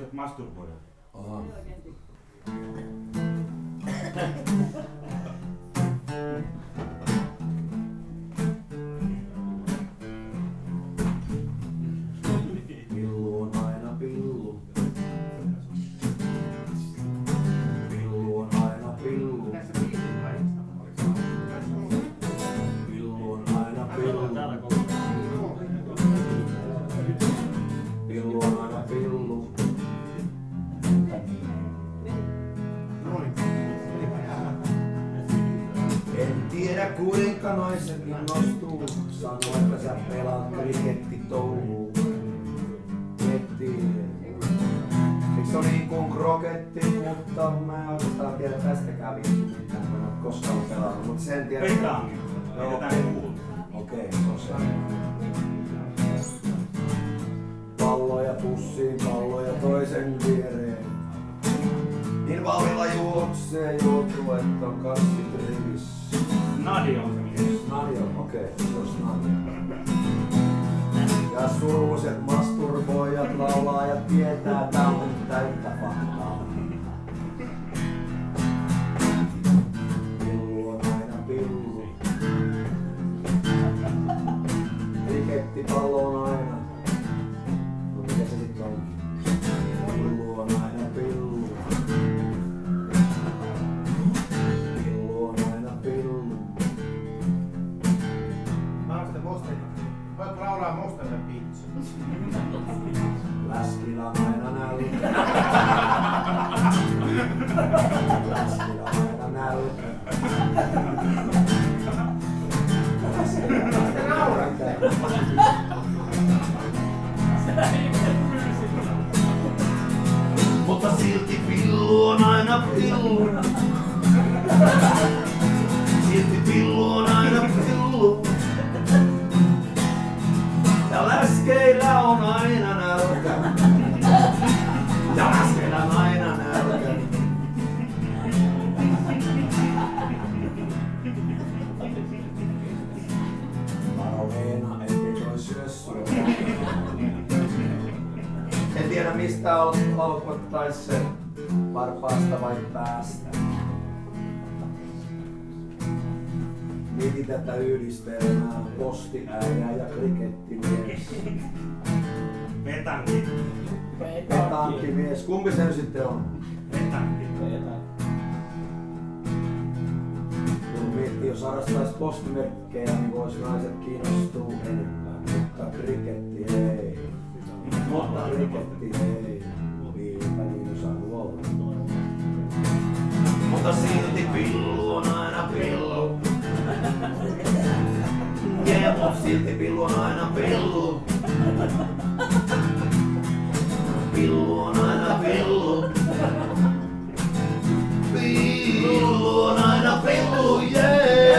suuruiset masturboijat. Aha. Pillu on aina pillu. Pillu on aina pillu. Pillu on aina pillu. Pillu on aina pillu. En tiedä kuinka naiset innostuu. Sano, että sä pelaat krikettitouhuu. Eikö se ole niin kuin kroketti, mutta mä en oikeastaan tiedä tästäkään mitään. Mä en ole koskaan pelannut, mutta sen tiedä. Pelaankin. Okei, tosiaan. Palloja pussiin, palloja toisen viereen. Niin vauhdilla juoksee joutuu, että on kassit rivissä. Nadia on se mies. Nadia, okei, se olisi Nadia. Ja survoset masturboijat laulaa ja tietää, tää on täyttä faktaa. Pillu on aina pillu. Rikettipallo on aina. No mikä se sit on? Pillu on aina pillu. Pillu on aina pillu. Voit laulaa Mostelle biitsi. Läskillä on aina nälkä. Läskillä on aina nälkä. Mistä nauratte? Mutta silti pillu on aina pillu. Silti pillu on aina pillu. Ja läskeillä on aina nälkä. Ja läskeillä on aina nälkä. Varo Leena, ettei toi syö sua. En tiedä mistä aloittais se varpaasta vai päästä. Mietin tätä yhdistelmää, postiäijä ja krikettimies. Petanki. Petankimies, kumpi se sitten on? Petanki. Kun miettii, jos harrastais postimerkkejä, niin vois naiset kiinnostua enemmän. Mutta kriketti ei. Mutta kriketti ei. Viipä niin osannut olla. Mutta silti pillu on aina pillu. Mut silti pillu on aina pillu. Pillu on aina pillu. Pillu on aina pillu, jee!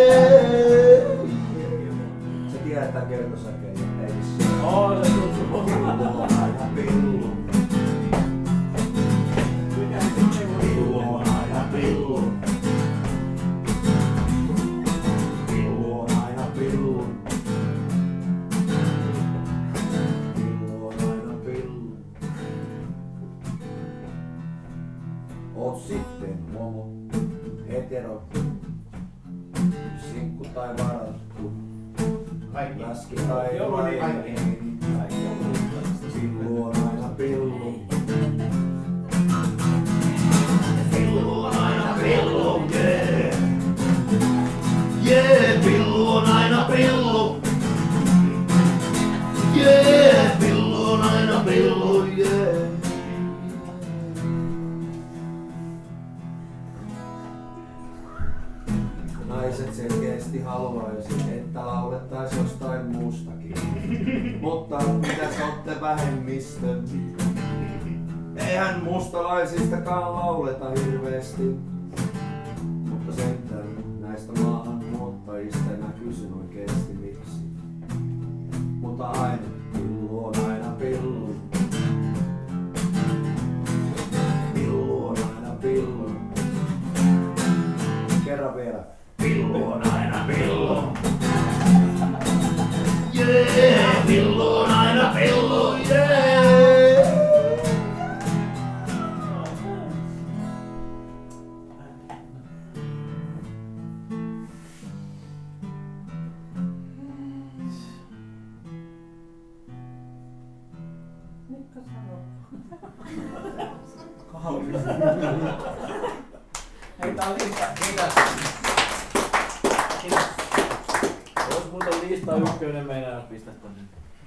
Sä tiedät tän kertosäkeen, ei se ole. Pillu on aina pillu. Pillu on aina pillu. Pillu on aina pillu. Pillu on aina pillu. Oot sitten homo, hetero, sinkku tai varattu, läski tai vaini. Pillu on aina pillu. Pillu on aina pillu, jee. Jee, pillu on aina pillu. Jee, pillu on aina pillu, jee. Naiset selkeästi haluaisit, että laulettais jostain muustakin. Mutta mitä sä ootte vähemmistö? Eihän mustalaisistakaan lauleta hirveesti. Mutta sentään näistä maahanmuuttajista mä kysyn oikeesti miksi. Mutta aina pillu on aina pillu. Pillu on aina pillu. Kerran vielä. Pillu on aina pillu. Jee, pillu on aina pillu, jee. Hei, tää on lista. Kiitos. Kiitos. Jos muuten lista ykkönen meinaa pistää tonne.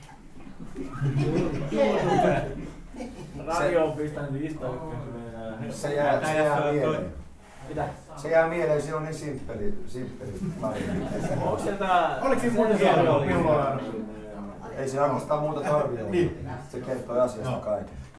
Radio on pistänyt lista ykkönen meinaa. Se jää mieleen. Mitä? Se jää mieleen, se on niin simppeli laji. Onko se tää... Oliko siinä muuten hienoa? Ei se oikeastaan muuta tarvitse. Se kertoo asiasta kaiken.